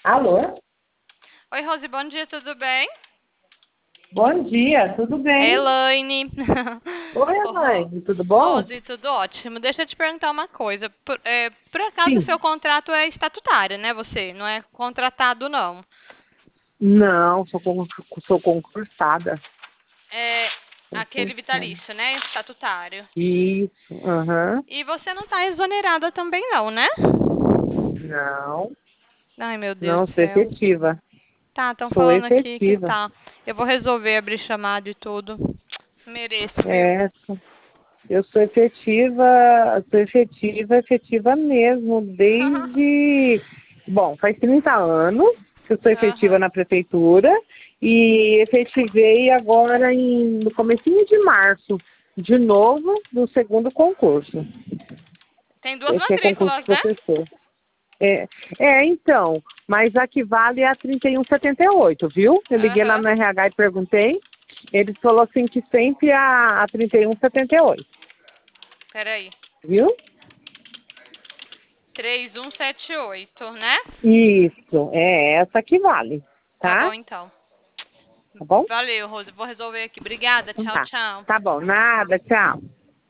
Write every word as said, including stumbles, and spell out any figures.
Alô? Oi, Rose, bom dia, tudo bem? Bom dia, tudo É bem? Elaine. Oi, Ô, Ro- mãe, tudo bom? Rose, tudo ótimo. Deixa eu te perguntar uma coisa. Por, é, por acaso o Sim. seu contrato é estatutário, né? Você não é contratado, não. Não, sou, con- sou concursada. É aquele Concursada. vitalício, né? Estatutário. Isso, aham. E você não está exonerada também, não, né? Não, Ai, meu Deus não, do sou céu. efetiva. Tá, estão Sou falando aqui que efetiva. tá. Eu vou resolver abrir chamada e tudo. Mereço, viu? É, eu sou efetiva, sou efetiva, efetiva mesmo, desde... Bom, faz trinta anos que eu sou efetiva Aham. na prefeitura e efetivei agora em, no comecinho de março, de novo, no segundo concurso, Tem duas que é concurso de matrículas, né? professor. É, é, então, mas a que vale é a trinta e um setenta e oito, viu? Eu liguei lá Aham. no R H e perguntei, eles falaram assim que sempre a, a trinta e um setenta e oito, Peraí. viu? três um sete oito, né? Isso, é essa que vale, Tá tá? bom, então. Tá bom? Valeu, Rose. Vou resolver aqui. Obrigada. Então Tchau, tá. tchau. Tá bom, nada, tchau.